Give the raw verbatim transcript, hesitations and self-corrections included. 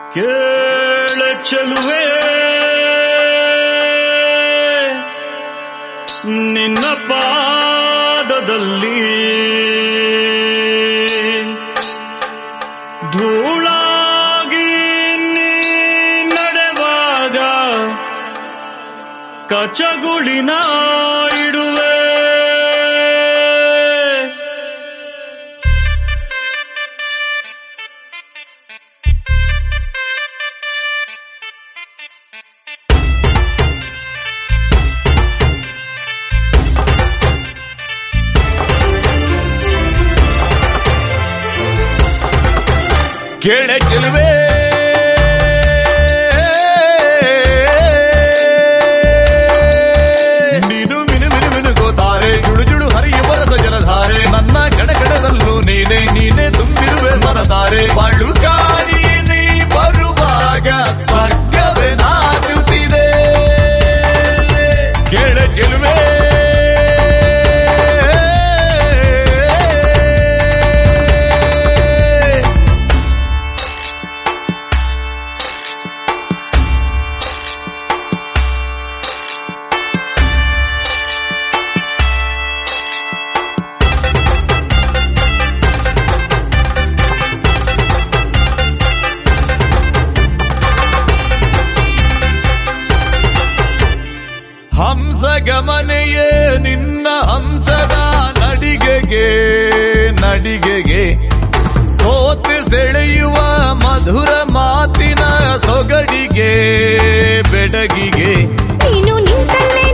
ಕೇಳ ಚೆಲುವೆ ನಿನ್ನ ಪಾದದಲ್ಲಿ ಧೂಳಾಗಿ ನೀ ನಡೆವಾಗ ಕಚಗುಳಿನ ಇಡುವೆ. ಕೇಳ ಚೆಲುವೆ ನೀನು ಮಿನು ಮಿನು ಮಿನುಗೋತಾರೆ ಜುಡು ಜುಡು ಹರಿಯ ಬರದ ಜಲಧಾರೆ ನನ್ನ ಕಡಕಡದಲ್ಲೂ ನೀನೆ ನೀನೆ ತುಂಬಿರುವೆ ಮನಸಾರೆ ಬಾಳು ಕಾಣಿ ನೀ ಬರುವಾಗ ಸ್ವರ್ಗವೇ ನಾಚುತ್ತಿದೆ. ಕೇಳ ಚೆಲುವೆ ಹಂಸಗಮನೆಯೇ ನಿನ್ನ ಹಂಸದ ನಡಿಗೆಗೆ ನಡಿಗೆಗೆ ಸೋತು ಸೆಳೆಯುವ ಮಧುರ ಮಾತಿನ ಸೊಗಡಿಗೆ ಬೆಡಗಿಗೆ ನೀನು ನಿಂತಲ್ಲೇ